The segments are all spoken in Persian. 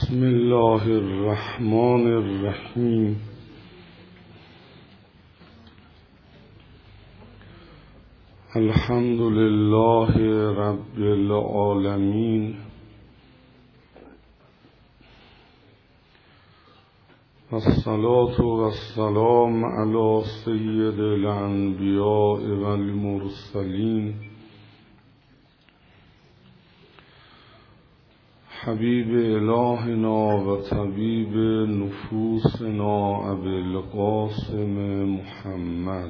بسم الله الرحمن الرحیم. الحمد لله رب العالمین والصلاة والسلام علی سید الانبیاء والمرسلین حبیب الهنا و طبیب نفوسنا ابی القاسم محمد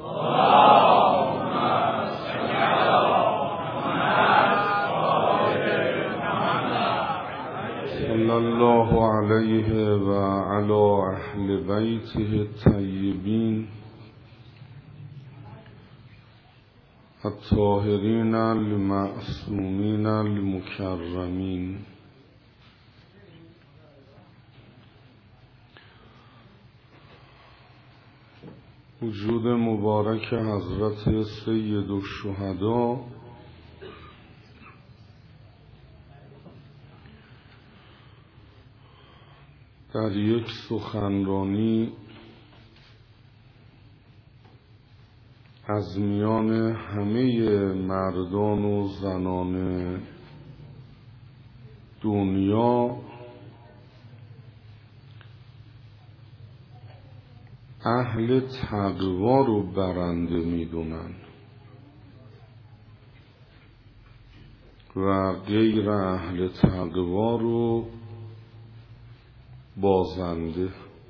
صلی الله علیه و علی اهل بیته الطیبین الطاهرین المعصومین المکرمین. وجود مبارک حضرت سید الشهدا در یک سخنرانی از میان همه مردان و زنان دنیا اهل تقوا رو برنده میدونن و غیر اهل تقوا رو بازنده.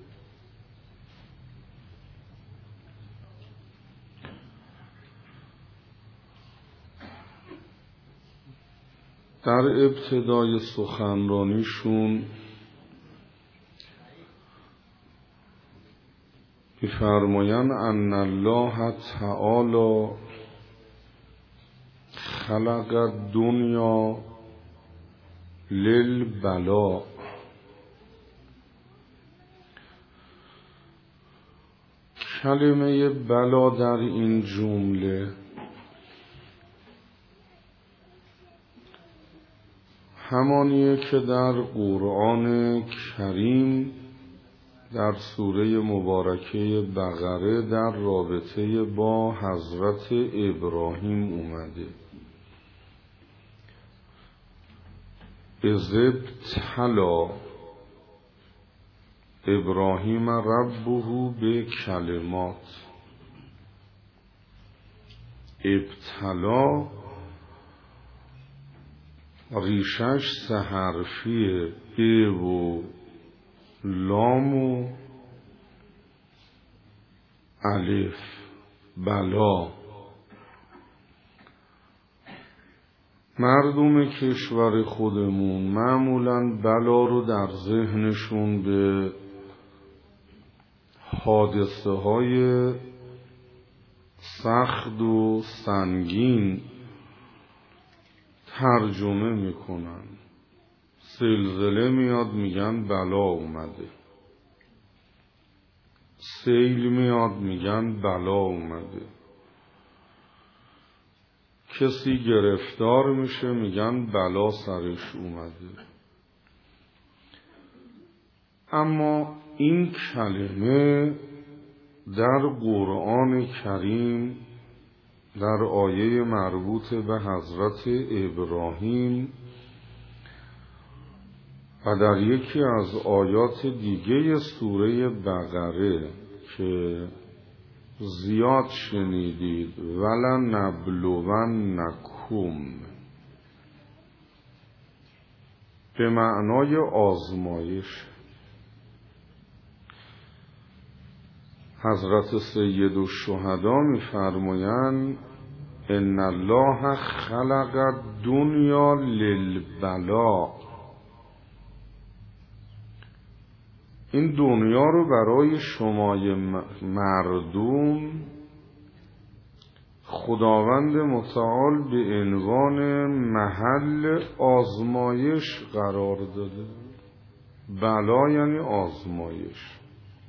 در ابتدای سخنرانیشون می‌فرمایند ان الله تعالی خلق الدنیا للبلاء. کلمه بلا در این جمله همانیه که در قرآن کریم در سوره مبارکه بقره در رابطه با حضرت ابراهیم اومده. اذ ابتلی ابراهیم ربه به کلمات. ابتلا ریشش سه حرفیه، به و لام و الف. بلا. مردم کشور خودمون معمولاً بلا رو در ذهنشون به حادثه های سخت و سنگین ترجمه میکنن. زلزله میاد میگن بلا اومده، سیل میاد میگن بلا اومده، کسی گرفتار میشه میگن بلا سرش اومده. اما این کلمه در قرآن کریم در آیه مربوط به حضرت ابراهیم و در یکی از آیات دیگه سوره بقره که زیاد شنیدید ولنبلونکم به معنای آزمایش. حضرت سید الشهدا می‌فرمایند ان الله خلق الدنیا للبلاء. این دنیا رو برای شمای مردم خداوند متعال به عنوان محل آزمایش قرار داده. بلا یعنی آزمایش.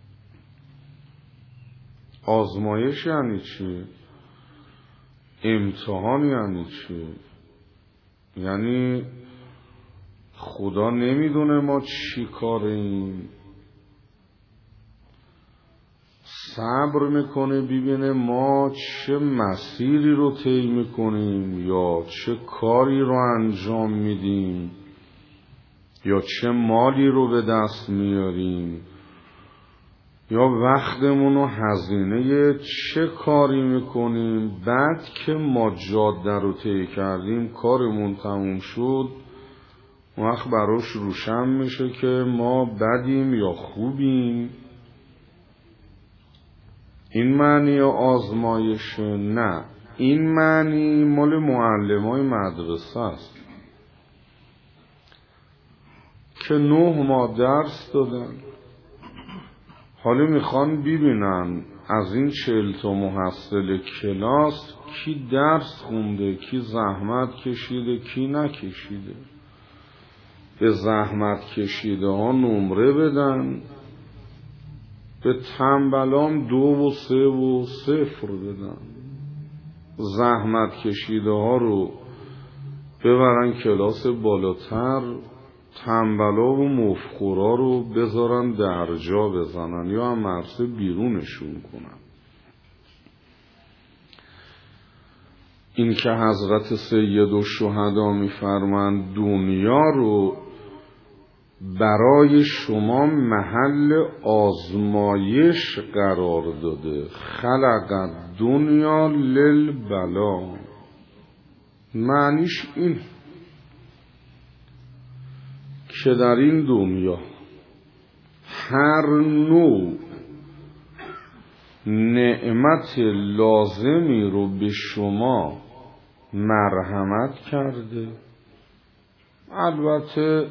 آزمایش یعنی چی؟ امتحان یعنی چی؟ یعنی خدا نمیدونه ما چی کاریم، صبر میکنه ببینه ما چه مسیری رو طی میکنیم یا چه کاری رو انجام میدیم یا چه مالی رو به دست میاریم یا وقتمون رو هزینه چه کاری میکنیم. بعد که ما جاده رو طی کردیم، کارمون تموم شد، وقت براش روشن میشه که ما بدیم یا خوبیم. این معنی آزمایش نه، این معنی مال معلمای مدرسه است که 9 ماه درس دادن، حالا میخوان ببینن از این 40 تا محصل کلاس کی درس خونده، کی زحمت کشیده، کی نکشیده. به زحمت کشیده ها نمره بدن، به تنبلام 2 و 3 و 0 بدن. زحمت کشیده ها رو ببرن کلاس بالاتر، تنبلا و مفخورا رو بذارن درجا بزنن یا هم مدرسه بیرونشون کنن. این که حضرت سید الشهدا میفرمند دنیا رو برای شما محل آزمایش قرار داده، خلق دنیا للبلا. معنیش این که در این دنیا هر نوع نعمت لازمی رو به شما مرحمت کرده. البته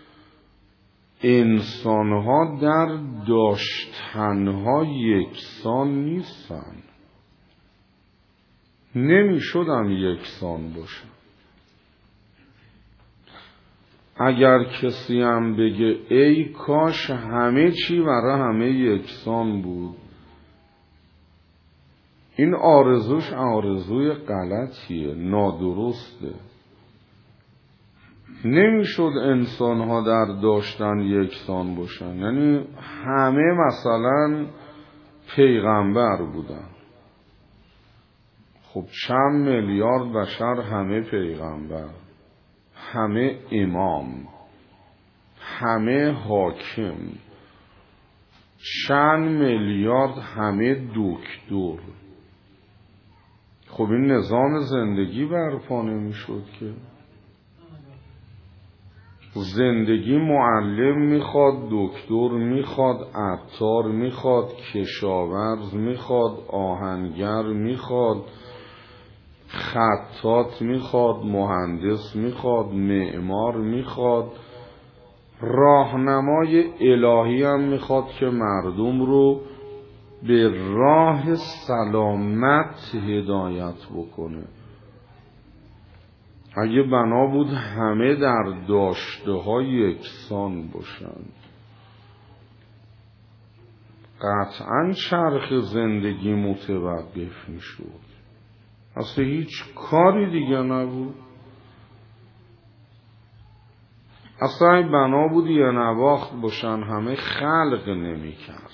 انسانها در داشتنها یکسان نیستن، نمیشدم یکسان باشن. اگر کسی هم بگه ای کاش همه چی برای همه یکسان بود، این آرزوش آرزوی غلطیه، نادرسته. نمیشد انسانها در داشتن یکسان باشن، یعنی همه مثلا پیغمبر بودن. خب چند میلیارد بشر همه پیغمبر، همه امام، همه حاکم، چند میلیارد همه دکتر. خب این نظام زندگی برپا نمیشد که. زندگی معلم میخواد، دکتر میخواد، عطار میخواد، کشاورز میخواد، آهنگر میخواد، خطاط میخواد، مهندس میخواد، معمار میخواد، راهنمای الهی هم میخواد که مردم رو به راه سلامت هدایت بکنه. اگه بنا بود همه در داشته ها یکسان باشند، قطعاً چرخ زندگی متوقف میشد، اصلا هیچ کاری دیگه نبود. اصلا بنا بود یه نواخت باشن همه، خلق نمی کرد.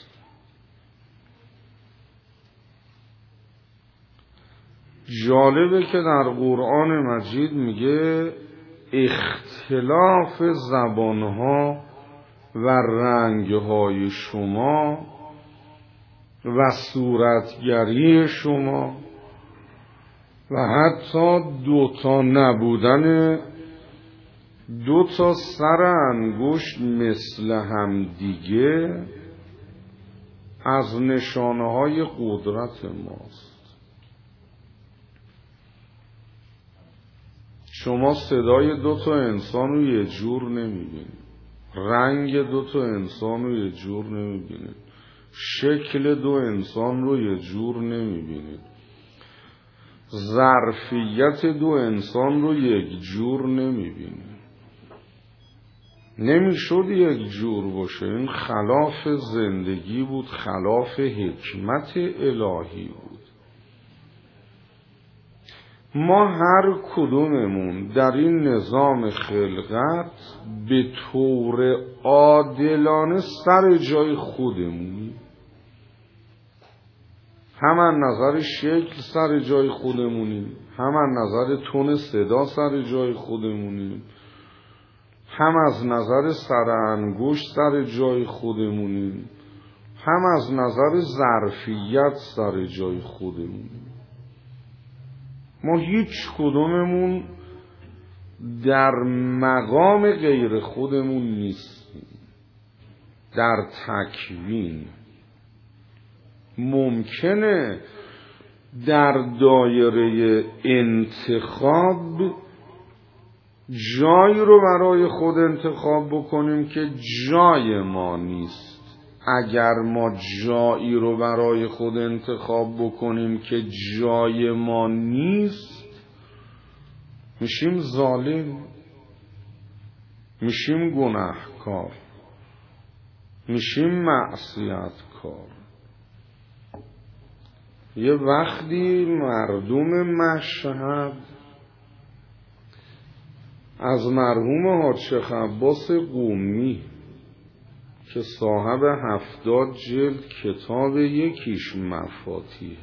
جالبه که در قرآن مجید میگه اختلاف زبانها و رنگهای شما و صورتگری شما و حتی 2 نبودن 2 سر انگشت مثل هم دیگه از نشانه‌های قدرت ماست. شما صدای 2 انسان رو یه جور نمیبینید، رنگ 2 انسان رو یه جور نمیبینید، شکل 2 انسان رو یه جور نمیبینید، ظرفیت 2 انسان رو یک جور نمیبینید. نمیشد یک جور باشه. این خلاف زندگی بود، خلاف حکمت الهی بود. ما هر کدوممون در این نظام خلقت به طور عادلانه سر جای خودمونیم، هم از نظر شکل سر جای خودمونیم، هم از نظر تون صدا سر جای خودمونیم، هم از نظر سر انگشت سر جای خودمونیم، هم از نظر ظرفیت سر جای خودمونیم. ما هیچ کدوممون در مقام غیر خودمون نیستیم. در تکوین ممکنه در دایره انتخاب جایی رو برای خود انتخاب بکنیم که جای ما نیست. اگر ما جایی رو برای خود انتخاب بکنیم که جای ما نیست، میشیم ظالم، میشیم گناهکار، میشیم معصیتکار. یه وقتی مردم مشهد از مرحوم حاج عباس قمی که صاحب 70 جلد کتاب، یکیش مفاتیحه،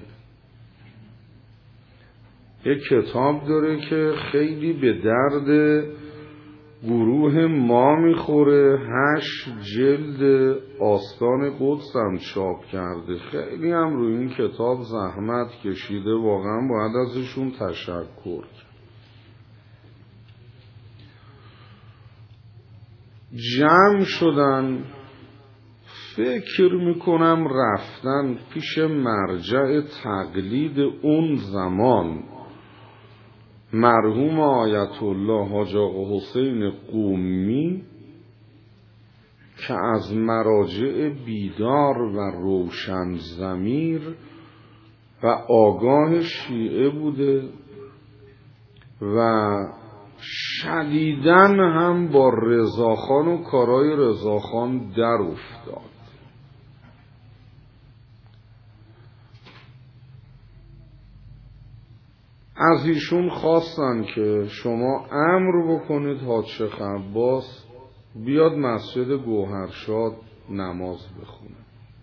یک کتاب داره که خیلی به درد گروه ما میخوره، 8 جلد آستان قدس هم چاپ کرده، خیلی هم روی این کتاب زحمت کشیده، واقعا باید ازشون تشکر کرد. جمع شدن، فکر میکنم رفتن پیش مرجع تقلید اون زمان، مرحوم آیت الله حاج آقا حسین قمی، که از مراجع بیدار و روشن ضمیر و آگاه شیعه بوده و شدیداً هم با رضاخان و کارای رضاخان در افتاد. از ایشون خواستن که شما امر بکنید حاج شیخ عباس بیاد مسجد گوهرشاد نماز بخونه.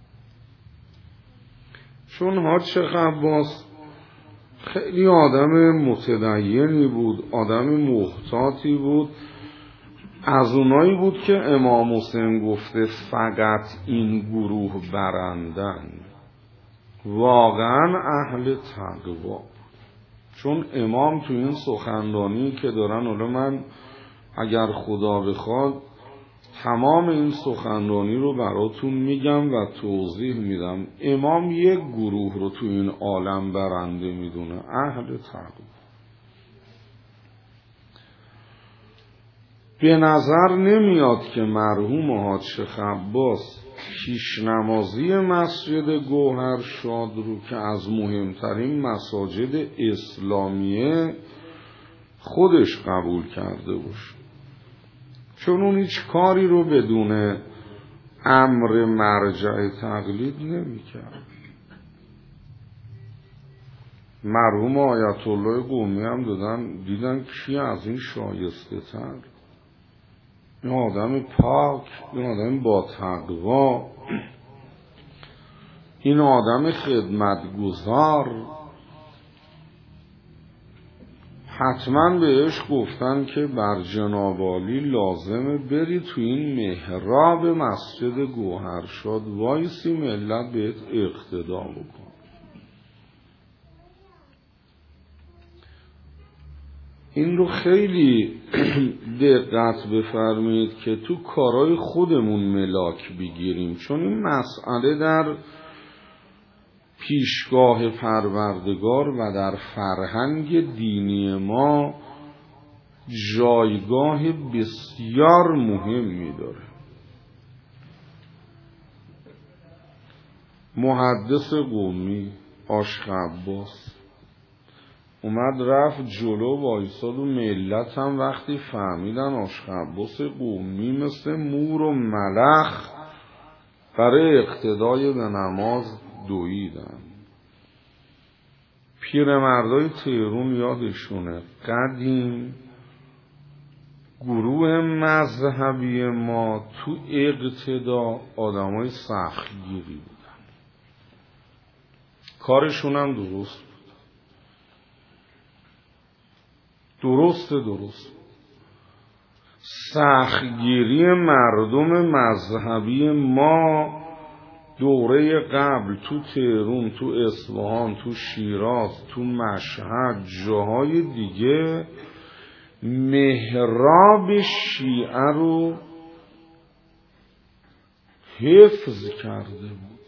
چون حاج شیخ عباس خیلی آدم متدینی بود، آدم محتاطی بود، از اونایی بود که امام حسین گفته فقط این گروه برندن، واقعا اهل تقوا. چون امام تو این سخنرانی که دارن، حالا من اگر خدا بخواد تمام این سخنرانی رو براتون میگم و توضیح میدم، امام یک گروه رو تو این عالم برنده میدونه، اهل تقوا. به نظر نمیاد که مرحوم حاج شیخ عباس پیشنمازی مسجد گوهرشاد رو که از مهمترین مساجد اسلامیه خودش قبول کرده باشه، چون اون هیچ کاری رو بدون امر مرجع تقلید نمی کرد. مرحوم آیت الله قمی هم دیدن کی از این شایسته تر، این آدم پاک، این آدم با تقوا، این آدم خدمتگزار. حتما بهش گفتن که بر جناب عالی لازمه بری تو این محراب مسجد گوهرشاد وایسی، ملت بهت اقتدا بکن. این رو خیلی دقت بفرمایید که تو کارهای خودمون ملاک بگیریم، چون این مسئله در پیشگاه پروردگار و در فرهنگ دینی ما جایگاه بسیار مهمی داره. محدث قمی عاشق عباس اومد رفت جلو وایساد و ملت هم وقتی فهمیدن عاشق عباس قمی مثل مور و ملخ برای اقتدای به نماز دویدن. پیرمردای تهرون یادشونه قدیم گروه مذهبی ما تو اقتدا آدمای سختگیری بودن، کارشون هم درست بود. درست سختگیری مردم مذهبی ما دوره قبل تو تهرون، تو اصفهان، تو شیراز، تو مشهد، جاهای دیگه محراب شیعه رو حفظ کرده بود.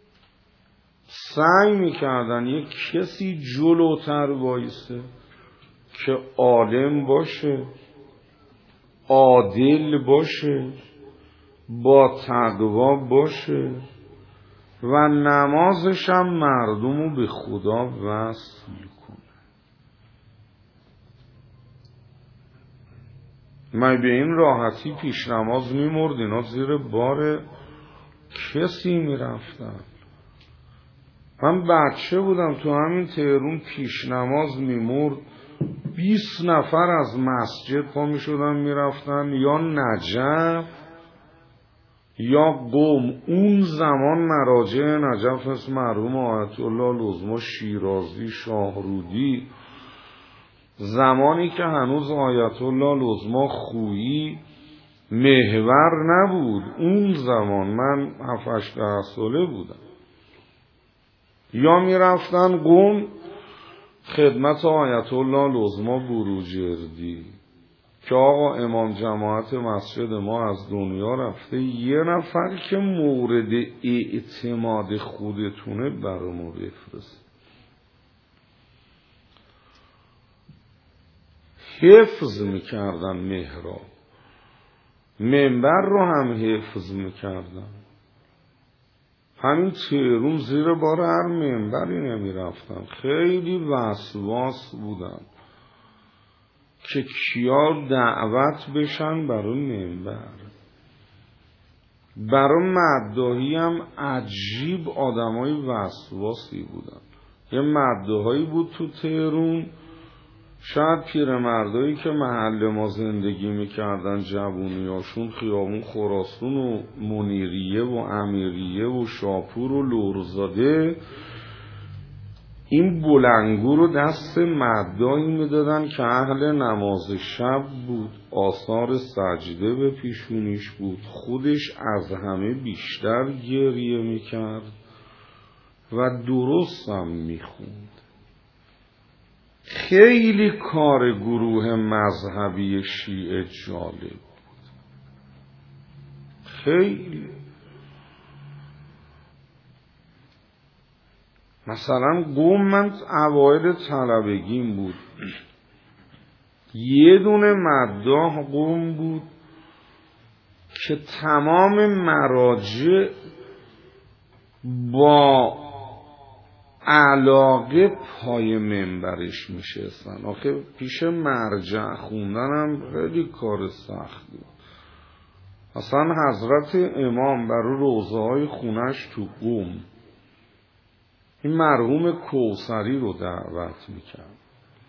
سعی میکردن یک کسی جلوتر وایسه که عالم باشه، عادل باشه، با تقوا باشه و نمازش هم مردم رو به خدا وصل کنه. من به این راحتی پیش نماز میمرد، اینا زیر بار کسی میرفتن. من بچه بودم تو همین تهرون پیش نماز میمرد 20 نفر از مسجد پا میشدن میرفتن یا نجف یا قم. اون زمان مراجع نجف مثل مرحوم آیت الله لزما شیرازی، شاهرودی، زمانی که هنوز آیت الله لزما خویی محور نبود، اون زمان من 7-8 ساله بودم، یا میرفتن قم خدمت آیت الله لزما بروجردی که آقا امام جماعت مسجد ما از دنیا رفته، یه نفر که مورد اعتماد خودتونه برای ما بفرست. حفظ میکردن محراب، منبر رو هم حفظ میکردن. همین تهرون زیر بار هر منبری نمیرفتن، خیلی وسواس بودن که کیا دعوت بشن برای منبر. برای مداحی هم عجیب آدمای وسواسی بودن. یه مداحی بود تو تهرون، شاید پیرمردایی که محل ما زندگی میکردن جوونیاشون خیابون خراسان و منیریه و امیریه و شاپور و لورزاده، این بلنگو رو دست مداحی میدادن که اهل نماز شب بود، آثار سجده به پیشونیش بود، خودش از همه بیشتر گریه میکرد و درست هم میخوند. خیلی کار گروه مذهبی شیعه جالب بود، خیلی. مثلا قم من اوایل طلبگیم بود، یه دونه مداح قم بود که تمام مراجع با علاقه پای منبرش میشستن. آخه پیش مرجع خوندنم خیلی کار سخت بود. اصلا حضرت امام برای روضه های خونش تو قم این مرحوم کوثری رو دعوت میکرد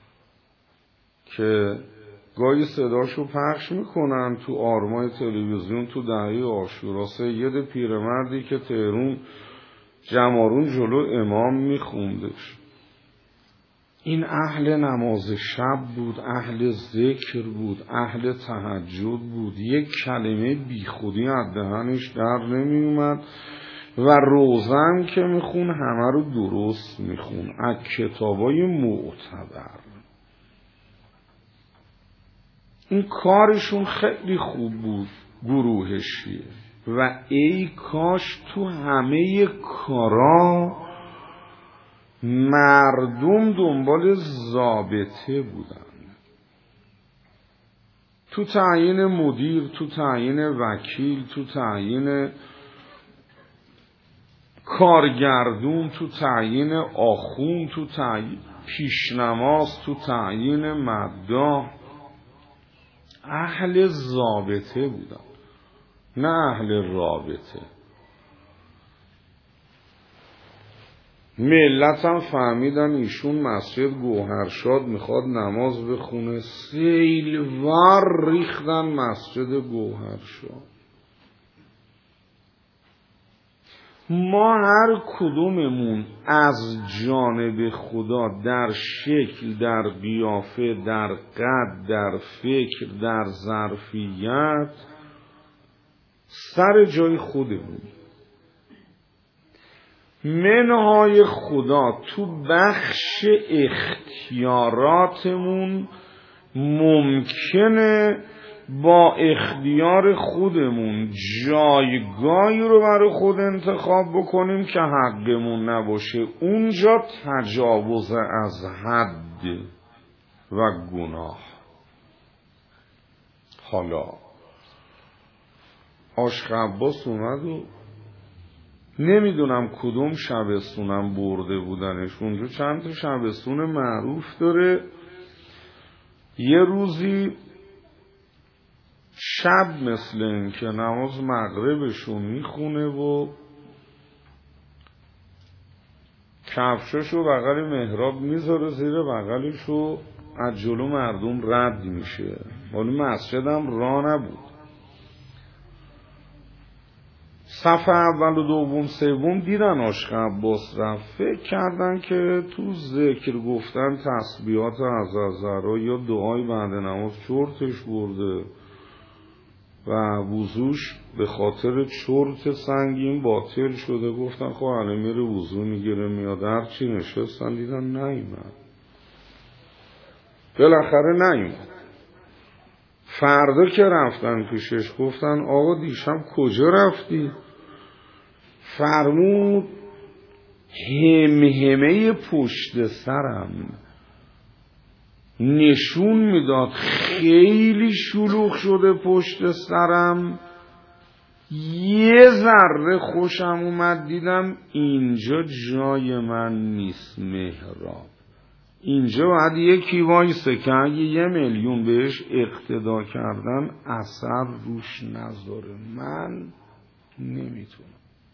که گاهی صداشو پخش میکنن تو آرمای تلویزیون تو دهه عاشورا. سید پیرمردی که تهرون جمارون جلو امام میخوندش، این اهل نماز شب بود، اهل ذکر بود، اهل تهجد بود. یک کلمه بی خودی از دهنش در نمی اومد و روزن که میخون همه رو درست میخون از کتابای معتبر. این کارشون خیلی خوب بود گروه شیعه. و ای کاش تو همه کارا مردم دنبال ضابطه بودن، تو تعیین مدیر، تو تعیین وکیل، تو تعیین کارگردون، تو تعیین آخوند، تو تعیین پیشنماز، تو تعیین مداح اهل ضابطه بودن، نه اهل رابطه. ملت هم فهمیدن ایشون مسجد گوهرشاد میخواد نماز بخونه، سیلوار ریختن مسجد گوهرشاد. ما هر کدوممون از جانب خدا در شکل، در قیافه، در قد، در فکر، در ظرفیت سر جای خودمون، منهای خدا تو بخش اختیاراتمون ممکنه با اختیار خودمون جایگاهی رو برای خود انتخاب بکنیم که حقمون نباشه، اونجا تجاوز از حد و گناه. حالا عاشق عباس اومد و نمیدونم کدوم شبستونم برده بودنش، اونجا چند تا شبستون معروف داره. یه روزی شب مثل این که نماز مغربشون میخونه و کفشاشو بغل محراب میذاره زیر بغلشو، از جلو مردم رد میشه. ولی مسجد هم راه نبود. صف اول و دوم سوم دیدن عاشق عباس رفت، فکر کردن که تو ذکر گفتن تسبیحات عزازرا یا دعای بعد نماز چرتش برده و وضوش به خاطر چرت سنگین باطل شده. گفتن خب الان میره وضو میگیره میاد. هرچی نشستن دیدن نیومد. بالاخره نیومد. فردا که رفتن پیشش گفتن آقا دیشب کجا رفتی؟ فرمود همهمه پشت سرم نشون میداد خیلی شلوغ شده پشت سرم. یه ذره خوشم اومد، دیدم اینجا جای من نیست محراب، اینجا باید یکی وایسه که اگه 1,000,000 بهش اقتدا کردن اثر روش نذاره. من نمیتونم.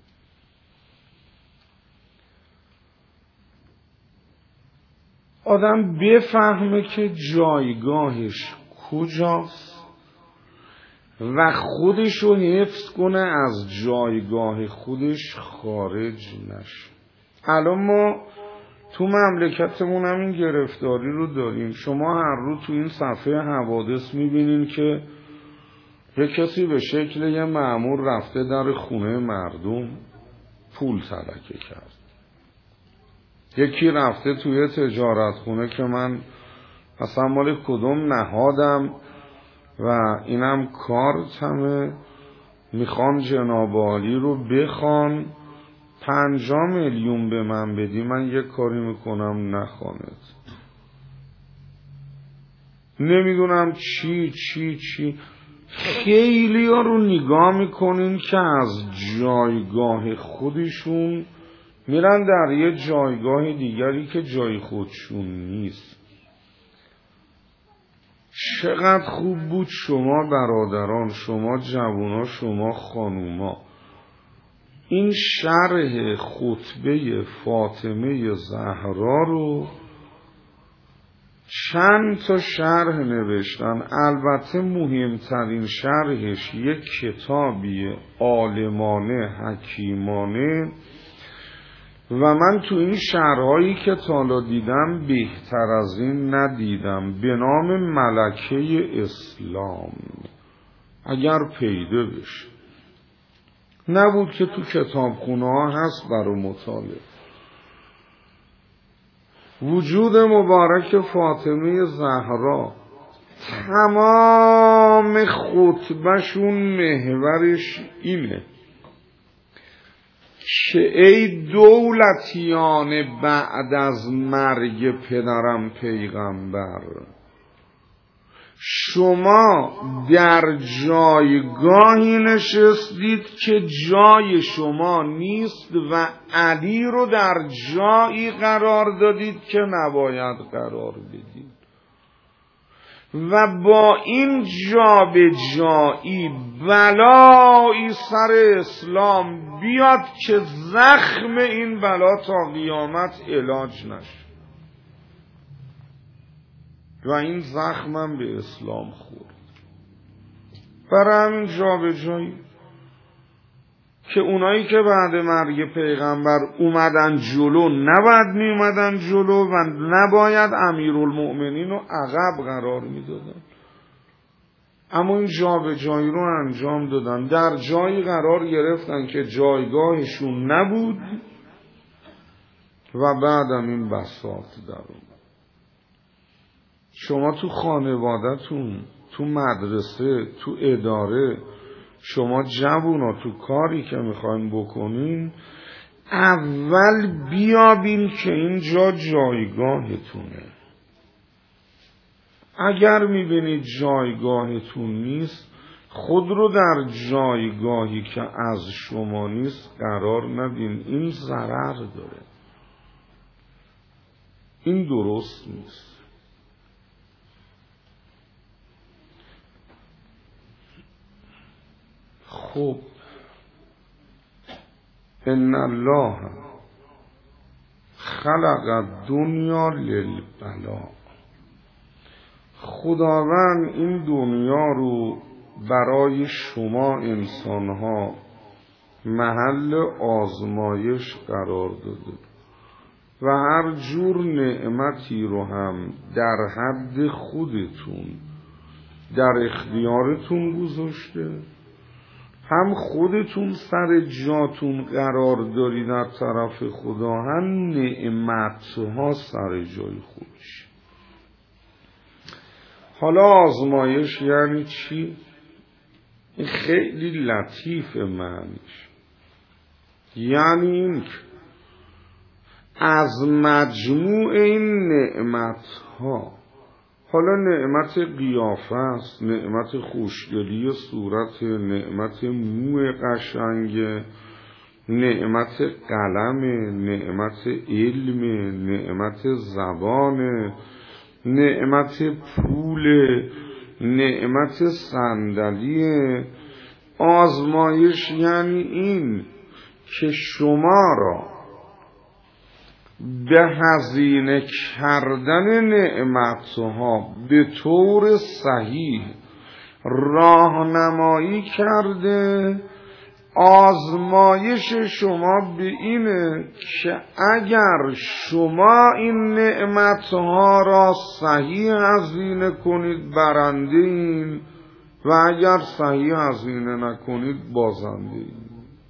آدم بفهمه که جایگاهش کجاست و خودشو حفظ کنه، از جایگاه خودش خارج نشه. الان ما تو مملکتمون هم این گرفتاری رو داریم. شما هر روز تو این صفحه حوادث میبینین که یه کسی به شکل یه مأمور رفته در خونه مردم پول تلکه کرد. یکی رفته توی تجارت خونه که من اصلا مال کدوم نهادم و اینم کارتمه، میخوان جناب عالی رو بخوان 5,000,000 به من بدی، من یه کاری میکنم نخوانت. نمیدونم چی خیلی ها رو نگاه میکنین که از جایگاه خودشون میرن در یه جایگاه دیگری که جای خودشون نیست. چقدر خوب بود شما برادران، شما جوونا، شما خانوما این شرح خطبه فاطمه زهرا رو چند تا شرح نوشتن. البته مهمترین شرحش یک کتابی عالمانه حکیمانه و من تو این شرحایی که تالا دیدم بهتر از این ندیدم، به نام ملکه اسلام. اگر پیدا بشه، نبود که تو کتابخونه ها هست برای مطالعه. وجود مبارک فاطمه زهرا تمام خطبهشون محورش اینه که ای دولتیان بعد از مرگ پدرم پیغمبر، شما در جایگاهی نشستید که جای شما نیست و علی رو در جایی قرار دادید که نباید قرار بدید. و با این جابجایی بلایی سر اسلام بیاد که زخم این بلا تا قیامت علاج نشه. و این زخمم به اسلام خورد. برای همین جابجایی که اونایی که بعد مرگ پیغمبر اومدن جلو نباید می اومدن جلو و نباید امیرالمؤمنین رو عقب قرار می دادن. اما این جابجایی رو انجام دادن، در جایی قرار گرفتن که جایگاهشون نبود و بعدم این بساط در اومد. شما تو خانواده‌تون، تو مدرسه، تو اداره، شما جوونا تو کاری که میخواین بکنین اول بیابین که اینجا جایگاهتونه. اگر میبینید جایگاهتون نیست، خود رو در جایگاهی که از شما نیست قرار ندین. این ضرر داره، این درست نیست. خب ان الله خلق الدنیا للبلاء، خداوند این دنیا رو برای شما انسانها محل آزمایش قرار داده و هر جور نعمتی رو هم در حد خودتون در اختیارتون گذاشته، هم خودتون سر جاتون قرار دارید در طرف خدا، هم نعمتها سر جای خودش. حالا آزمایش یعنی چی؟ این خیلی لطیف معنیش. یعنی این که از مجموع این نعمتها، حالا نعمت قیافه است، نعمت خوشگلی صورت، نعمت مو قشنگ، نعمت قلم، نعمت علم، نعمت زبان، نعمت پول، نعمت صندلی. آزمایش یعنی این که شما را به هزینه کردن نعمتها به طور صحیح راهنمایی کرده. آزمایش شما به اینه که اگر شما این نعمتها را صحیح هزینه کنید برنده این، و اگر صحیح هزینه نکنید بازنده این.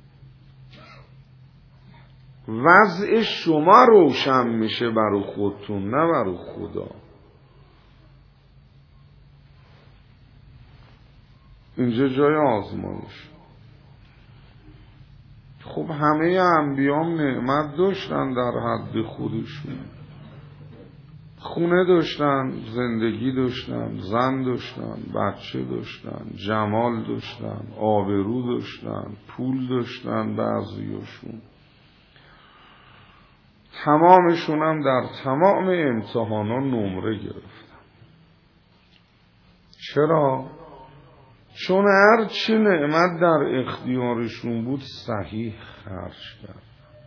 وضع شما روشن میشه برای خودتون، نه برای خدا. اینجا جای آزمایش. خب همه انبیام نعمت داشتن در حد خودشون، خونه داشتن، زندگی داشتن، زن داشتن، بچه داشتن، جمال داشتن، آبرو داشتن، پول داشتن. بعضیاشون تمامشون هم در تمام امتحانا نمره گرفتن. چرا؟ چون هر چی نعمت در اختیارشون بود صحیح خرج کرد.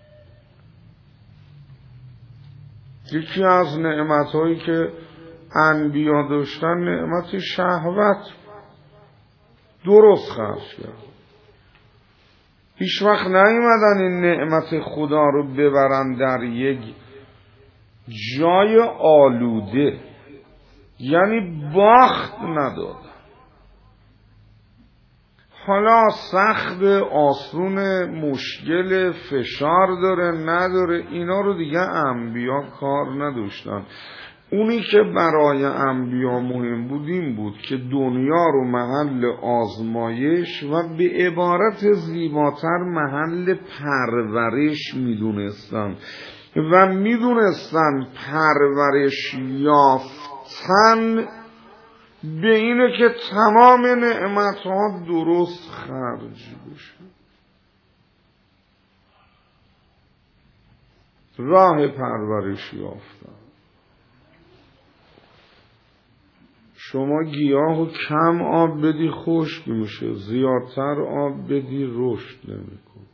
یکی از نعمتهایی که انبیا داشتن نعمت شهوت، درست خرج کرد. هیچ وقت نیومدن این نعمت خدا رو ببرن در یک جای آلوده، یعنی باخت ندادن. حالا سخت، آسون، مشکل، فشار داره نداره، اینا رو دیگه انبیا کار نداشتن. اونی که برای انبیا مهم بود این بود که دنیا رو محل آزمایش و به عبارت زیباتر محل پرورش میدونستن و میدونستن پرورش یافتن به اینه که تمام نعمتها درست خرج بشه. راه پرورش یافتن. شما گیاهو کم آب بدی خشک میشه، زیادتر آب بدی رشد نمیکنه.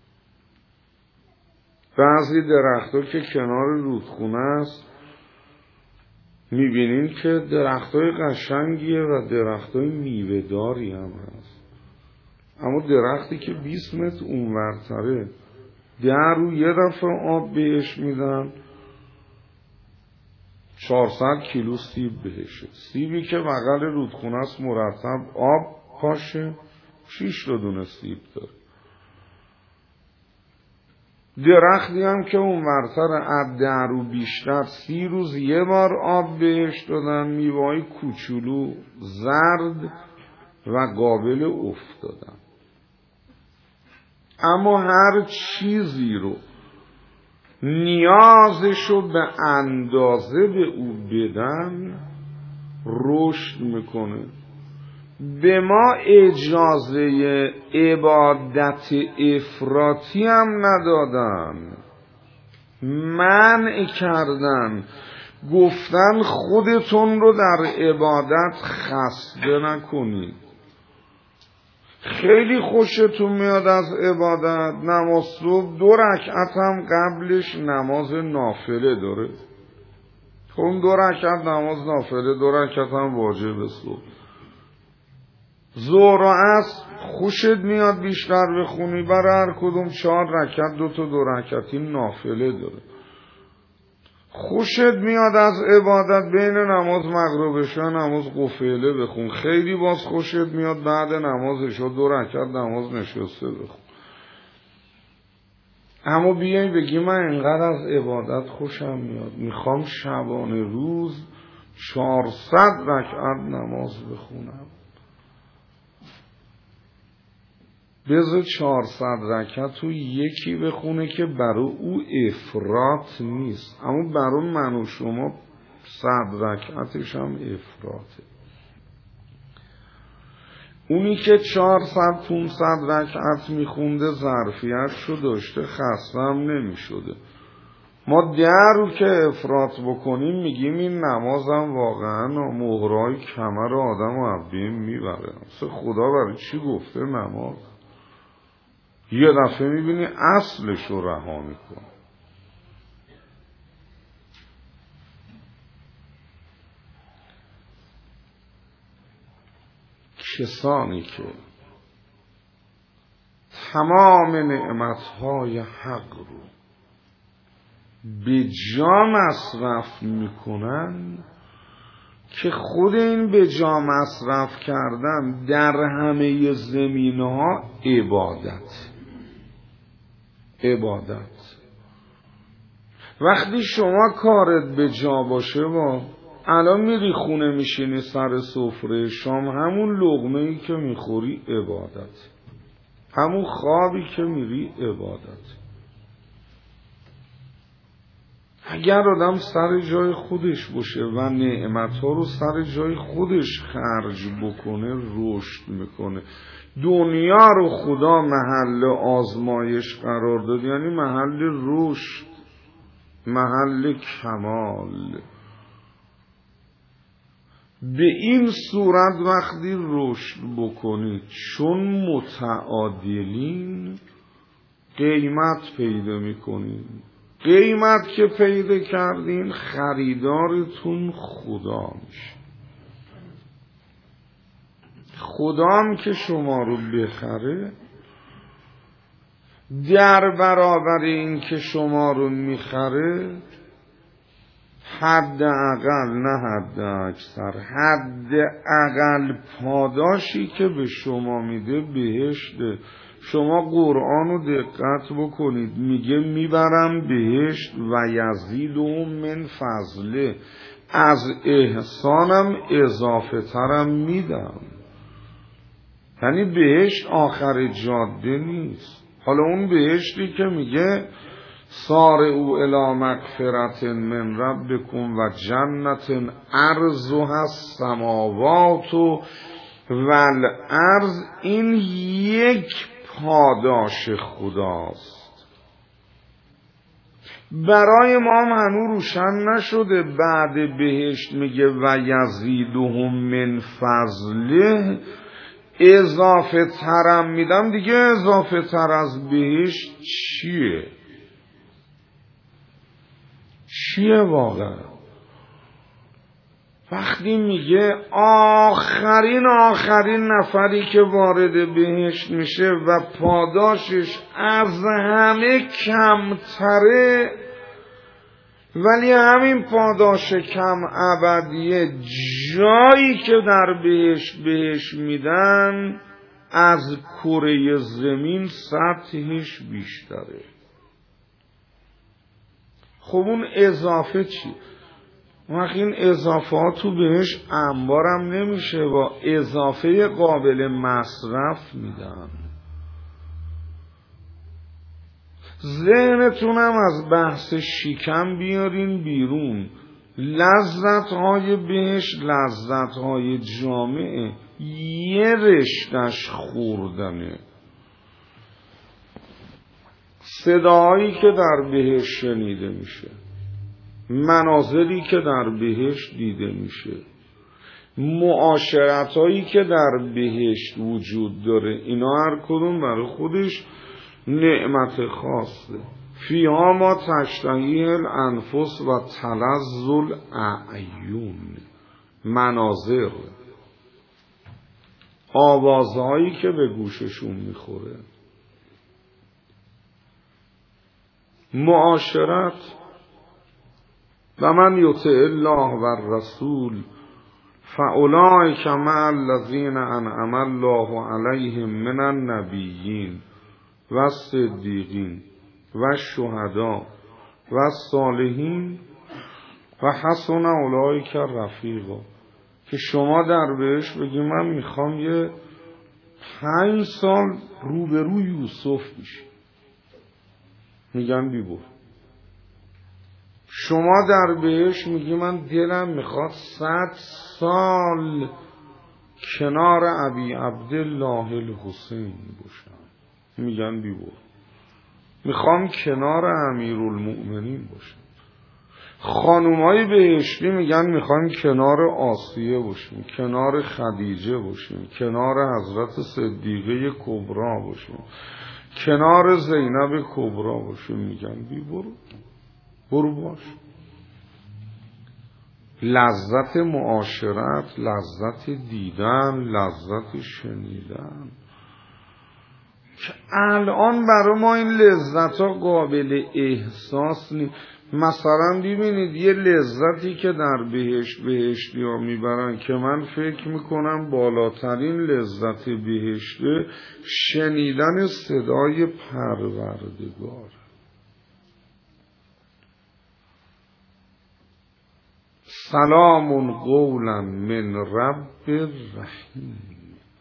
بعضی درخت‌ها که کنار رودخونه است میبینین که درخت‌های قشنگیه و درخت‌های میوه‌داری هم هست، اما درختی که 20 متر اونورتره در رو یه دفعه آب بهش میدن 400 کیلو سیب بهشه. سیبی که بغل رودخونه است مرتب آب پاشه 6 تا دونه سیب داره. درختی هم که اونورتر از در رو بیشتر 30 روز یه بار آب بهش دادن، میوه‌های کوچولو زرد و قابل افتادن. اما هر چیزی رو نیازشو به اندازه به او بدن رشد میکنه. به ما اجازه عبادت افراطی هم ندادن، منع کردن، گفتن خودتون رو در عبادت خسته نکنید. خیلی خوشتون میاد از عبادت، نماز صبح 2 رکعت هم قبلش نماز نافله داره. اون 2 رکعت نماز نافله، 2 رکعت هم واجب صبح. ظهر و عصر خوشت میاد بیشتر بخونی، برای هر کدوم 4 رکعت 2 تا 2 رکعتی نافله داره. خوشت میاد از عبادت بین نماز مغرب و عشا نماز قفیله بخون، خیلی باز خوشت میاد بعد نماز عشا 2 رکعت نماز نشسته بخون. اما بیایی بگی من اینقدر از عبادت خوشم میاد، میخوام شبانه روز 400 رکعت نماز بخونم. بذار 400 رکعت رو یکی بخونه که برای او افراط نیست، اما برای من و شما 100 رکعتش هم افراطه. اونی که 400-500 رکعت میخونده ظرفیتشو داشته، خسته هم نمیشده. ما در رو که افراط بکنیم میگیم این نمازم واقعا مهرای کمر آدم و عبیم میبره. خدا برای چی گفته نماز؟ یه دفعه میبینی اصلش رو رها میکن. کسانی که تمام نعمتهای حق رو به جا مصرف میکنن، که خود این به جا مصرف کردن در همه زمینه‌ها عبادت. وقتی شما کارت به جا باشه، با الان میری خونه میشینی سر سفره شام، همون لقمه‌ای که میخوری عبادت، همون خوابی که میری عبادت. اگر آدم سر جای خودش باشه و نعمت‌ها رو سر جای خودش خرج بکنه رشد میکنه. دنیا رو خدا محل آزمایش قرار داد، یعنی محل رشد، محل کمال. به این صورت وقتی رشد بکنید چون متعادلین قیمت پیدا میکنید. قیمت که پیدا کردین خریدارتون خدا میشه. خدا هم که شما رو بخره در برابر این که شما رو میخره حد اقل، نه حد اکثر، حد اقل پاداشی که به شما میده بهشته. شما قرآن رو دقت بکنید، میگه میبرم بهشت و یزیدهم من فضله، از احسانم اضافه ترم میدم. یعنی بهشت آخر جاده نیست. حالا اون بهشتی که میگه سارعوا الی مغفرة من ربکم و جنة عرضها السماوات والارض، این یک پاداش خداست. برای ما هم هنوز روشن نشده. بعد بهشت میگه و یزیدهم من فضله، اضافه ترم میدم. دیگه اضافه تر از بهشت چیه واقعا؟ وقتی میگه آخرین نفری که وارد بهشت میشه و پاداشش از همه کمتره، ولی همین پاداش کم ابدیه جایی که در بهشت میدن از کره زمین سطحش بیشتره. خب اون اضافه چی؟ وقتی این اضافه ها تو بهش انبارم نمیشه، با اضافه قابل مصرف میدن. ذهنتونم از بحث شکم بیارین بیرون. لذت های بهش، لذت های جامعه، یه رشتش خوردنه. صداهایی که در بهش شنیده میشه، مناظری که در بهشت دیده میشه، معاشرتایی که در بهشت وجود داره، اینا هر کدوم برای خودش نعمت خاصه. فیها ما تشتهی الانفس و تلذ الاعیون. مناظر، آوازهایی که به گوششون میخوره، معاشرت. و من یطع الله و الرسول فاولئک مع الذین انعم الله علیهم من النبیین و الصدیقین و الشهداء و الصالحین و حسن اولئک رفیقا. که شما در بهش بگی من میخوام یه 5 سال روبرو یوسف بشی، میگن بیبور. شما در بهش میگی من دلم میخواد 100 سال کنار ابی عبدالله الحسین باشم، میگن بیبور. میخوام کنار امیرالمؤمنین باشم. خانومای بهشتی میگن میخوایم کنار آسیه باشیم، کنار خدیجه باشیم، کنار حضرت صدیقه کبرا باشیم، کنار زینب کبرا باشیم. میگن بی برو باش. لذت معاشرت، لذت دیدن، لذت شنیدن که الان برای ما این لذت ها قابل احساس نیست. مثلا ببینید یه لذتی که در بهشتی ها میبرن که من فکر میکنم بالاترین لذت بهشته، شنیدن صدای پروردگار. سلام قولا من رب رحیم.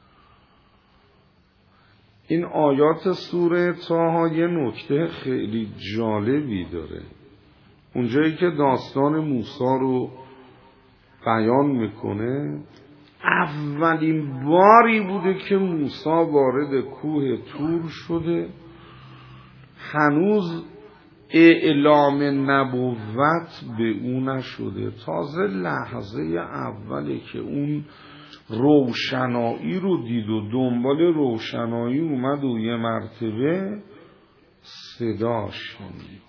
این آیات سوره طه یه نکته خیلی جالبی داره. اونجایی که داستان موسی رو بیان میکنه، اولین باری بوده که موسی وارد کوه طور شده، هنوز اعلام نبوت به او نشده. تازه لحظه اوله که اون روشنایی رو دید و دنبال روشنایی اومد و یه مرتبه صدا شنید،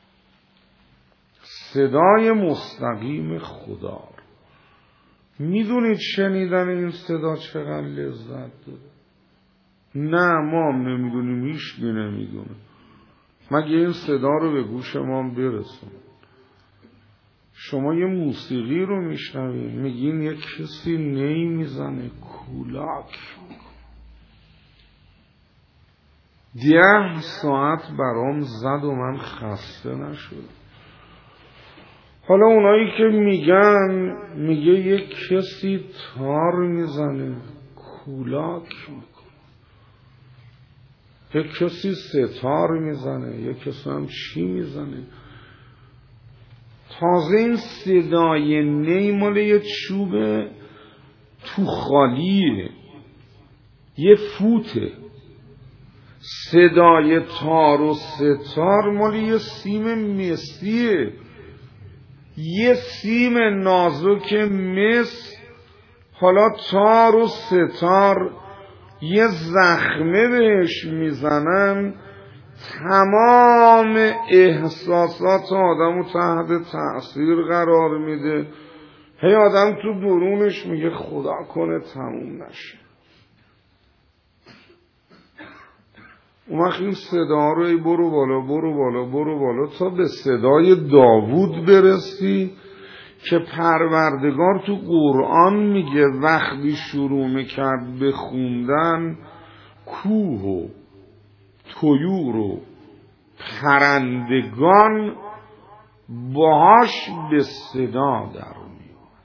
صدای مستقیم خدا. میدونید شنیدن این صدا چقدر لذت داره؟ نه ما هم نمیدونیم، هیچکی نمیدونه، مگه این صدا رو به گوش ما برسون. شما یه موسیقی رو میشنوید، میگین یه کسی نی میزنه، کولاک. 10 ساعت برام زد و من خسته نشدم. حالا اونایی که میگه یه کسی تار میزنه، کولاک میکنه، یه کسی ستار میزنه، یه کسی هم چی میزنه. تازه این صدای نی مال یه چوب تو خالیه، یه فوته. صدای تار و ستار مال یه سیم مسیه، یه سیم نازک مس. حالا تار و ستار یه زخمه بهش میزنن، تمام احساسات آدمو تحت تأثیر قرار میده. هی آدم تو درونش میگه خدا کنه تموم نشه. اون وقت این صدا رو ای برو بالا برو بالا برو بالا تا به صدای داوود برسی که پروردگار تو قرآن میگه وقتی شروع میکرد به خوندن، کوه و طیور و پرندگان باهاش به صدا در میاد.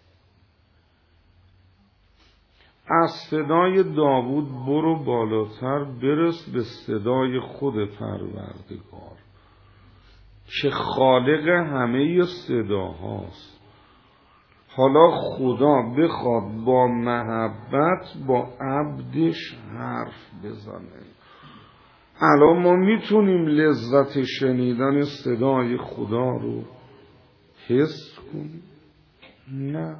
از صدای داوود برو بالاتر برس به صدای خود پروردگار که خالق همه صداهاست. حالا خدا بخواد با محبت با عبدش حرف بزنه. الان ما میتونیم لذت شنیدن صدای خدا رو حس کنیم؟ نه.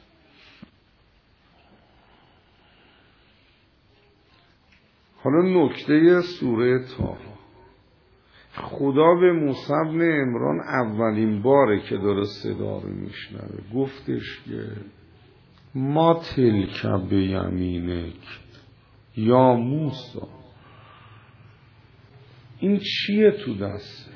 حالا نکته سوره طه، خدا به موسی بن عمران اولین باره که داره صدا رو میشنوه گفتش که ما تلک بیمینک یا موسی، این چیه تو دستت؟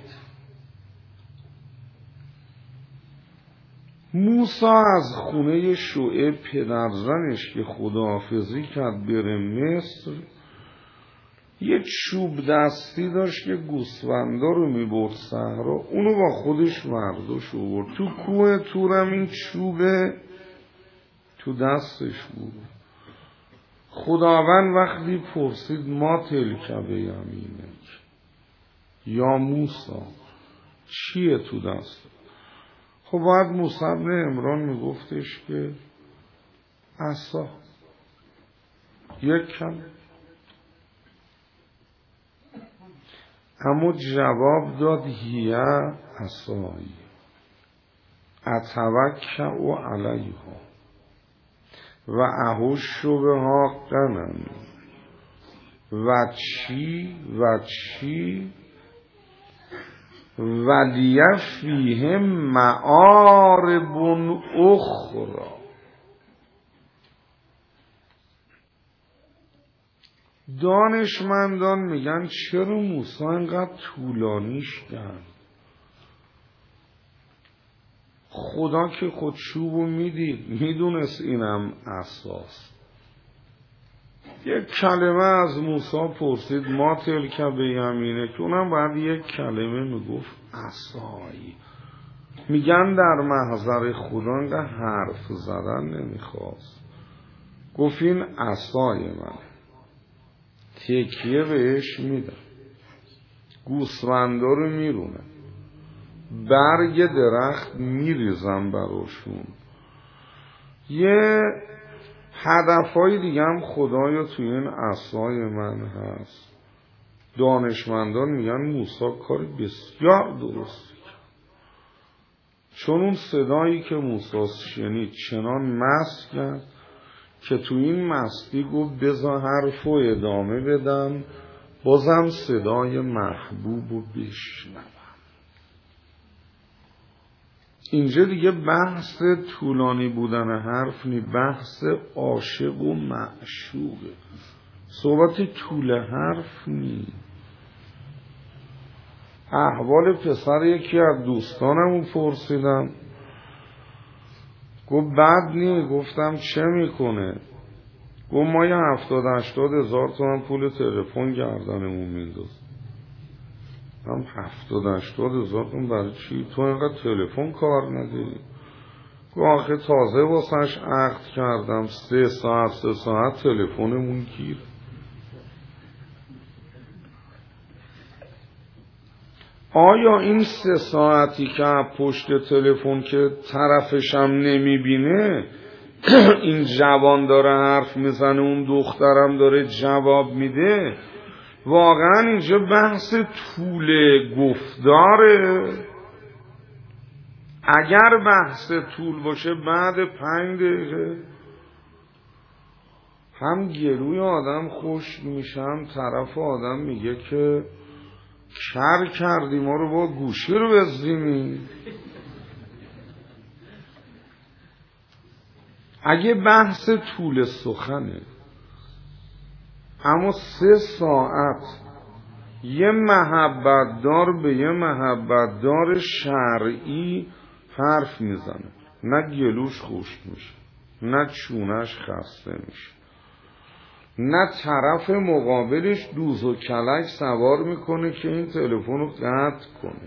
موسی از خونه شعیب پدرزنش که خداحافظی کرد بره مصر، یه چوب دستی داشت که گوسفندا رو میبرد صحرا، اونو با خودش برداشت آورد تو کوه تورم. این چوبه تو دستش بود. خداوند وقتی پرسید ما تلک بیمینک یا موسی، چیه تو دست؟ خب باید موسی بن عمران میگفتش که عصا. یک کم اما جواب داد هیه عصایی اتوکأ علیها و اهش بها غنم و چی ولی فیه معارب اخرى. دانشمندان میگن چرا موسی اینقدر طولانیش کرد؟ خدا که خود چوبو میدونست اینم اساس. یک کلمه از موسی پرسید ما تلک بیمینه، که اونم باید یک کلمه میگفت عصایی. میگن در محضر خدا اینقدر حرف زدن نمیخواست، گفت این عصای من، تکیه بهش میدم، گوسفندا رو میرونه، برگ درخت میریزم براشون. یه هدفهای دیگه هم خدایا توی این عصای من هست. دانشمندان میگن موسی کار بسیار درستی کرد، چون اون صدایی که موسی شنید چنان مست کرد که تو این مستی گفت بذار حرف و ادامه بدم، بازم صدای محبوب رو بشنوم. اینجا دیگه بحث طولانی بودن حرف نی، بحث عاشق و معشوقه، صحبت طول حرف نی. احوال پسر یکی از دوستانمو پرسیدم، گفت بد نی. گفتم چه میکنه؟ گفت ما یه 70-80 هزار تومن پول تلفن گردنمون مینداز. هم 70-80 هزار تومن برای چی؟ تو اینقدر تلفن کار نداری؟ گفت آخه تازه واسش عقد کردم 3 ساعت تلفنمون گیر. آیا این 3 ساعتی که پشت تلفن که طرفشم نمیبینه، این جوان داره حرف میزنه اون دخترم داره جواب میده، واقعا اینجا بحث طول گفتاره. اگر بحث طول باشه بعد 5 دقیقه هم گلوی آدم خشک میشه، هم طرف آدم میگه که کر کردی ما رو، با گوشی رو بزدیمی. اگه بحث طول سخنه اما 3 ساعت یه محبتدار به یه محبتدار شرعی حرف میزنه، نه گلوش خشک میشه، نه چونش خسته میشه، نه طرف مقابلش دوز و کلک سوار میکنه که این تلفن رو قطع کنه،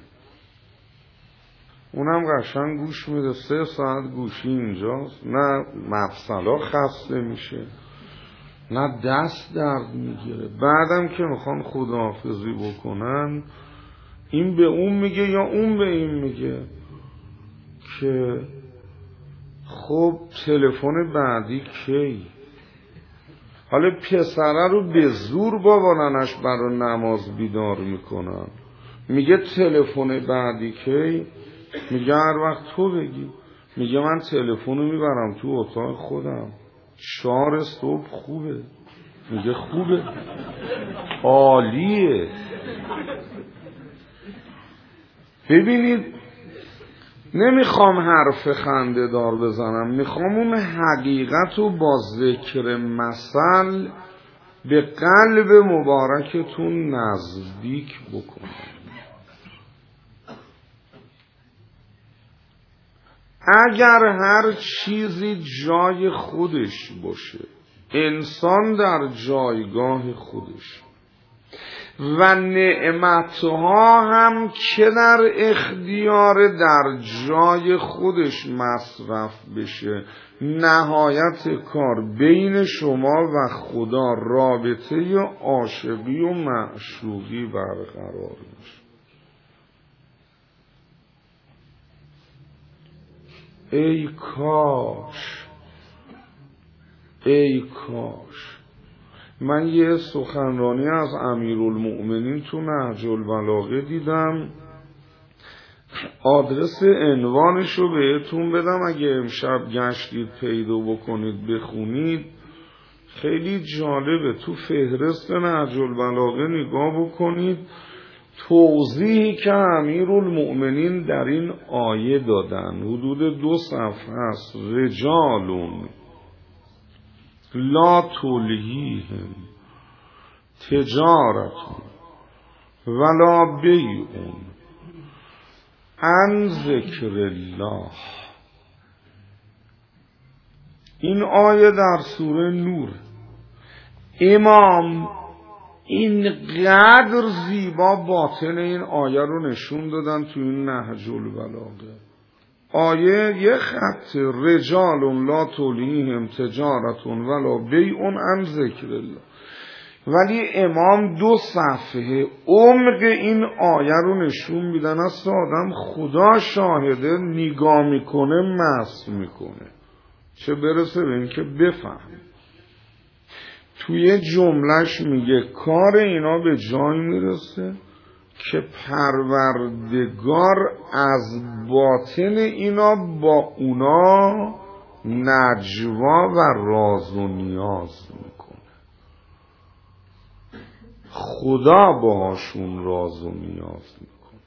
اونم قشنگ گوش میده. 3 ساعت گوشی اینجاست، نه مفصلا خسته میشه، نه دست درد میگیره. بعدم که میخوان خداحافظی بکنن، این به اون میگه یا اون به این میگه که خب تلفن بعدی کی؟ حالا پسره رو به زور بابانانش برای نماز بیدار میکنن، میگه تلفن بعدی کی؟ میگه هر وقت تو بگی. میگه من تلفن رو میبرم تو اتاق خودم، 4 صبح خوبه. میگه خوبه، عالیه. ببینید، نمیخوام حرف خنده دار بزنم، میخوام اون حقیقت رو با ذکر مثل به قلب مبارکتون نزدیک بکنم. اگر هر چیزی جای خودش باشه، انسان در جایگاه خودش و نعمتها هم که در اختیار در جای خودش مصرف بشه، نهایت کار بین شما و خدا رابطه عاشقی و معشوقی برقرار میشه. ای کاش، ای کاش من یه سخنرانی از امیرالمؤمنین تو نهج البلاغه دیدم، آدرس عنوانشو بهتون بدم، اگه امشب گشتید پیدا بکنید بخونید، خیلی جالبه. تو فهرست نهج البلاغه نگاه بکنید، توضیحی که امیرالمؤمنین در این آیه دادن حدود 2 صفحه است. رجالون لا تلهیهم تجارتون ولا بیعون عن ذکر الله. این آیه در سوره نور. امام اینقدر زیبا باطن این آیه رو نشون دادن تو این نهج البلاغه. آیه یه خط، رجال لا تلهیهم تجارتون ولا بیع عن ذکر الله، ولی امام 2 صفحه عمق این آیه رو نشون میدن. است آدم خدا شاهده نگاه میکنه مست میکنه، چه برسه به این که بفهم. توی جملهش میگه کار اینا به جای میرسه که پروردگار از باطن اینا با اونا نجوا و راز و نیاز میکنه. خدا باهاشون راز و نیاز میکنه.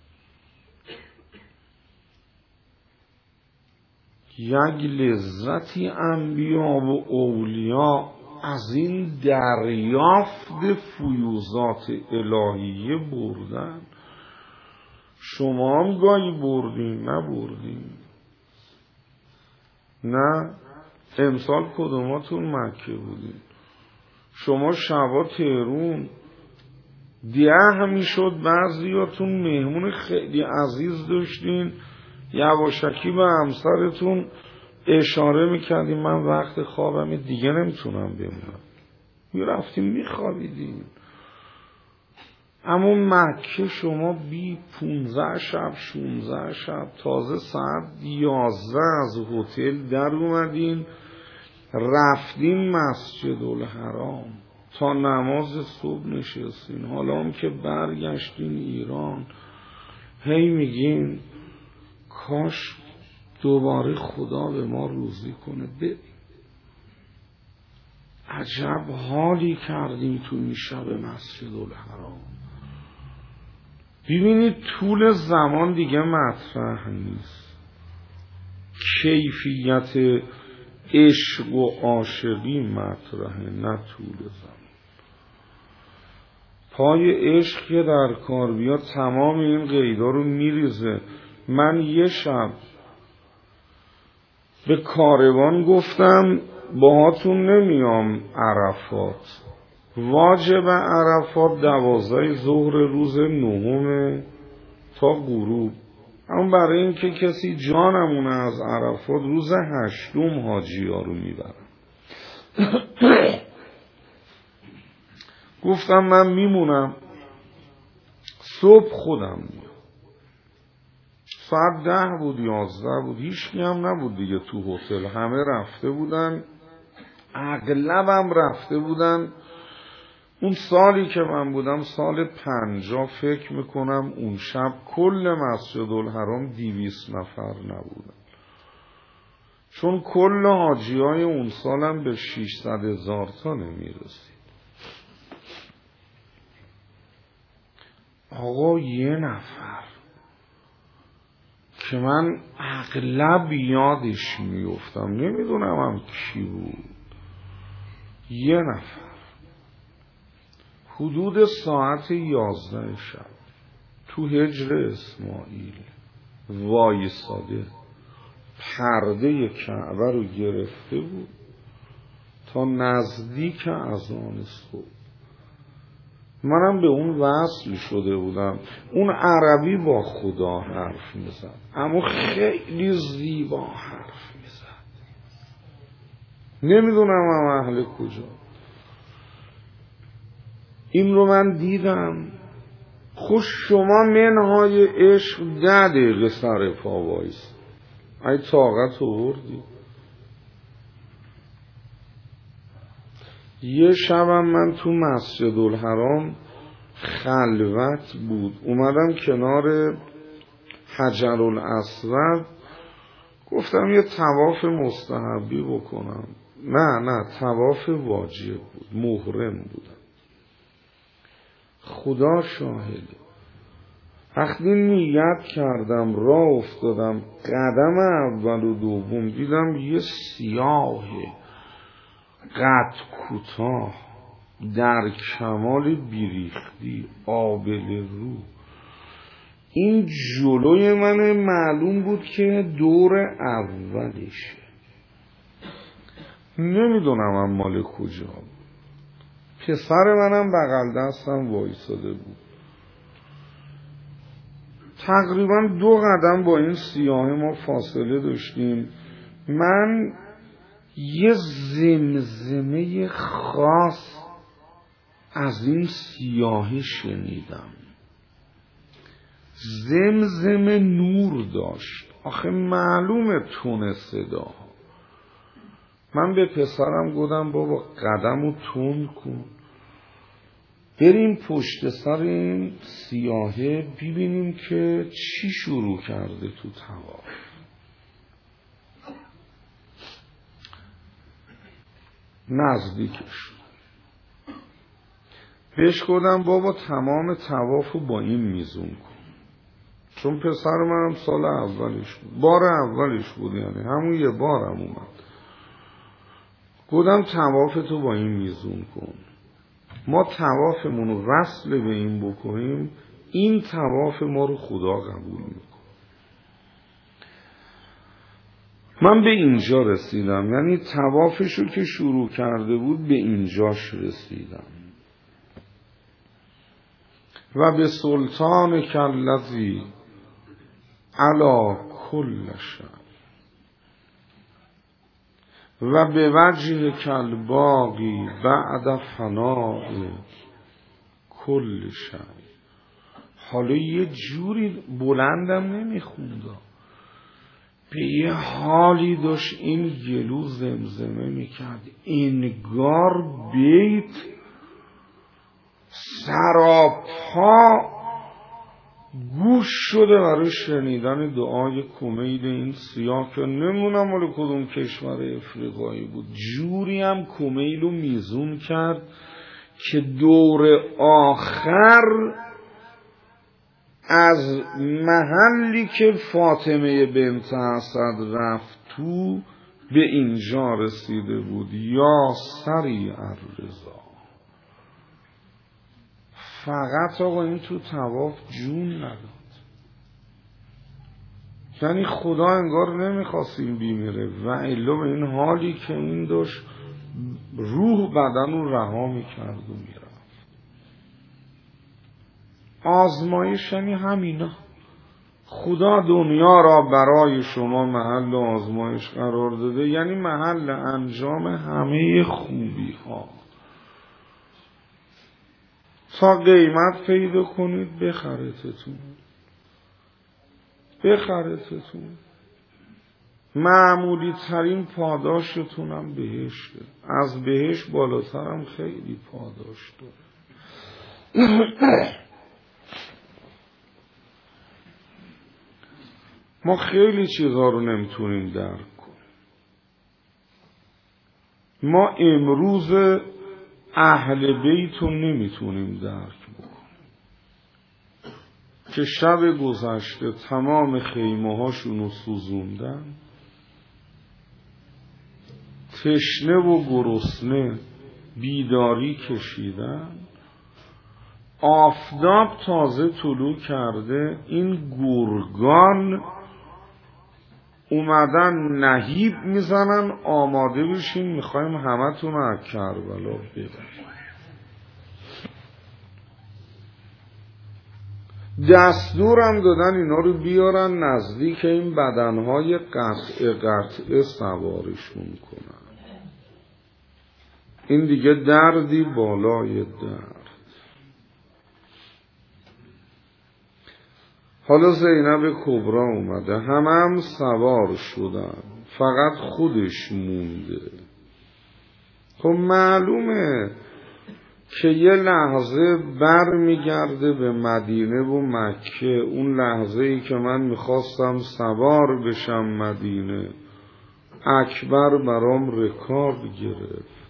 یک لذتی انبیا و اولیاء از این دریافت فیوزات الهیه بردن. شما هم گاهی بردین؟ نبردین؟ نه؟ امسال کدوماتون مکه بودین؟ شما شبا تهرون 10 میشد، بعضیاتون مهمون خیلی عزیز داشتین، یواشکی به همسرتون اشاره میکردیم من وقت خوابم دیگه نمیتونم بمونم، میرفتیم میخوابیدیم. اما مکه شما بی 15 شب 16 شب تازه ساعت 11 از هتل در اومدین، رفتیم مسجد الحرام، تا نماز صبح نشستین، حالا هم که برگشتین ایران هی میگین کاش دوباره خدا به ما روزی کنه. عجب حالی کردیم تو این شب مسجد الحرام. ببینید طول زمان دیگه مطرح نیست، کیفیت عشق و عاشقی مطرحه، نه طول زمان. پای عشق که در کار بیاد تمام این قیدا رو میریزه. من یه شب به کاروان گفتم باهاتون نمیام عرفات، واجب عرفات 12 ظهر روز 9 تا غروب، اما برای اینکه کسی جانمونه از عرفات روز 8 حاجی ها رو میبرم. گفتم من میمونم، صبح خودم میام. ساعت 10 بود 11 بود، هیچکی هم نبود دیگه تو هتل، همه رفته بودن، اغلبم رفته بودن. اون سالی که من بودم سال 50 فکر میکنم اون شب کل مسجد الحرام 200 نفر نبودن، چون کل حاجی های اون سالم به 600,000 تا نمیرسید. آقا یه نفر که من اغلب یادش میفتم، نمیدونم هم کی بود، یه نفر حدود ساعت 11 شب تو حجر اسماعیل وایساده پرده کعبه رو گرفته بود تا نزدیک اذان صبح. منم به اون وصل شده بودم. اون عربی با خدا حرف میزد، اما خیلی زیبا حرف میزد، نمیدونم هم اهل کجا. این رو من دیدم. خوش شما منهای عشق 10 دقیقه سر پا وایس، ای طاقت آوردی. یه شبم من تو مسجد الحرام خلوت بود، اومدم کنار حجر الاسود، گفتم یه طواف مستحبی بکنم. نه طواف واجب بود، محرم بودم. خدا شاهده وقتی نیت کردم راه افتادم، قدم اول و دوم دیدم یه سیاه قد کوتاه در کمال بیریختی آبله رو، این جلوی من معلوم بود که دور اولشه، نمیدونم هم مال کجا بود. پسر منم بغل دستم وایساده بود. تقریبا 2 قدم با این سیاه ما فاصله داشتیم. من یه زمزمه خاص از این سیاه شنیدم، زمزمه نور داشت، آخه معلومه تون صدا. من به پسرم گفتم بابا قدمو تون کن، بریم پشت سر این سیاهه ببینیم که چی شروع کرده تو طواف. نزدیکش بهش گفتم بابا تمام طوافو با این میزون کن، چون پسر منم سال اولش بود، بار اولش بود، یعنی همون یه بارم اومد. گفتم طوافت با این میزون کن، ما طوافمون رو وصل به این بکنیم، این طواف ما رو خدا قبول میکنه. من به اینجا رسیدم، یعنی طوافشو که شروع کرده بود به اینجاش رسیدم. و به سلطان کلذی علی کل شأن و به وجه کلباقی بعد فناء کل شأن. حالا یه جوری بلندم نمیخوندا، به یه حالی داشت این گلو زمزمه میکرد، انگار بیت سراپا گوش شده برای شنیدن دعای کمیل این سیاه که نمونم مال کدوم کشور افریقایی بود. جوری هم کمیل رو میزون کرد که دور آخر از محلی که فاطمه بنت اسد رفت تو به اینجا رسیده بود. یا سریع الرضا. فقط آقا این تو طواف جون نداد. یعنی خدا انگار نمیخواست این بیمیره و الا به این حالی که این داشت روح بدن رو رها میکرد و میرفت. آزمایش یعنی همینا. خدا دنیا را برای شما محل آزمایش قرار داده، یعنی محل انجام همه خوبی ها. تا قیمت پیدا کنید بخرتتون. معمولی ترین پاداشتونم بهشته. از بهشت بالاترم خیلی پاداش داره. ما خیلی چیزها رو نمیتونیم درک کنیم. ما امروز اهل بیت رو نمیتونیم درک بکنیم که شب گذشته تمام خیمه هاشون رو سوزوندن، تشنه و گرسنه بیداری کشیدن، آفتاب تازه طلوع کرده، این گرگان اومدن نهیب میزنن آماده بشین میخوایم همه تون رو از کربلا ببریم. دستورم دادن اینا رو بیارن نزدیک این بدنهای قطعه سوارشون کنن. این دیگه دردی بالای درد. حالا زینب کبرا اومده، هم سوار شدن، فقط خودش مونده. خب معلومه که یه لحظه بر میگرده به مدینه و مکه. اون لحظه ای که من میخواستم سوار بشم مدینه، اکبر برام رکاب گرفت،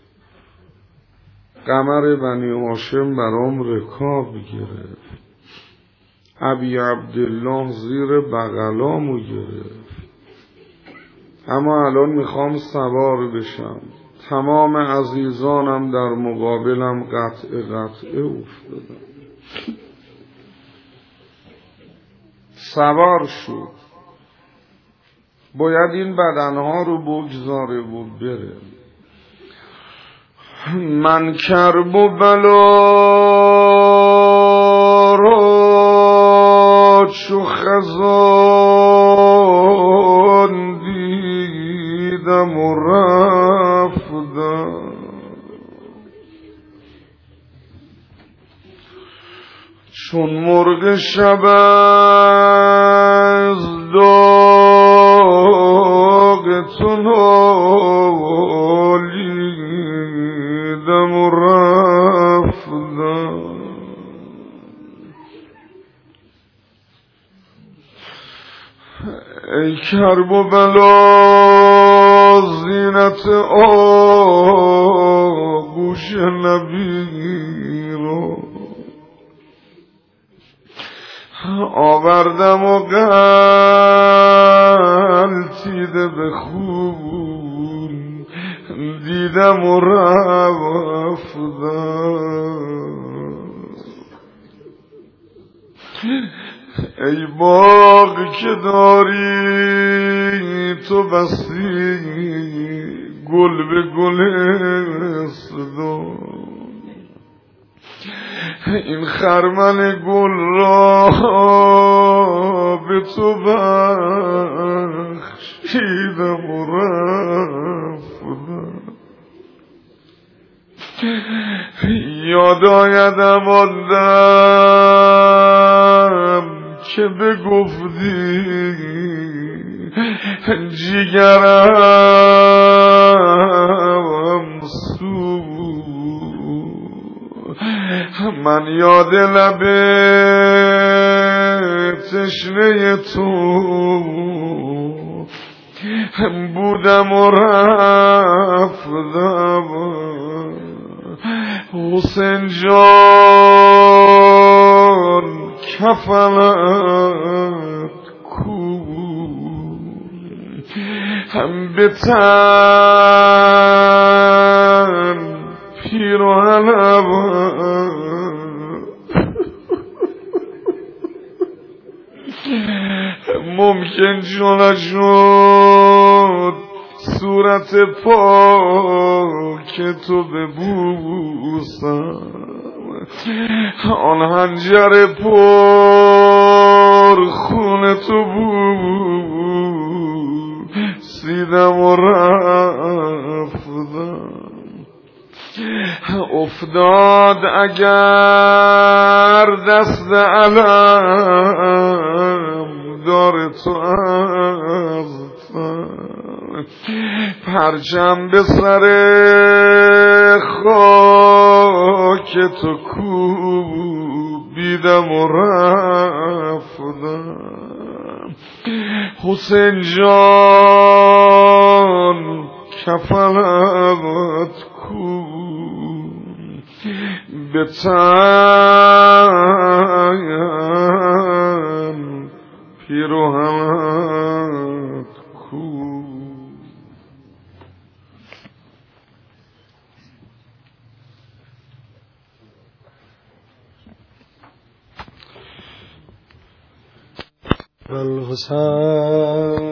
قمر بنی هاشم برام رکاب گرفت، ابی عبدالله زیر بغلامو گرفت. اما الان میخوام سوار بشم، تمام عزیزانم در مقابلم قطعه افتادن. سوار شد، باید این بدنها رو بگذاره و بره. من کرب و بلا را چو خزان دیدم و رفتم، چون مرغ شب از داغ تو نالیدم و رفتم. ای کرب و بلا زینت آغوش نبی رو آوردم و غلطیده به خون دیدم و رفتم. ای باغ که داری تو بسی گل به گلستان، این خرمن گل را به تو بخشیدم و رفتم. یاد آیدم آن دم که بگفتی جگرم سوخت، من یاد لب تشنه تو بودم و رفتم حسین جان کفنت کو هم به تن پیراهنم ممکن جا نشد صورت پاک تو ببوسم آن حنجر پر خون تو بوسیدم و رفتم افتاد اگر دست علم دار تو از پرچم به سر خاک تو کوبیدم و رفتم حسین جان کفنت کو به تن پیراهنت کو. الحسین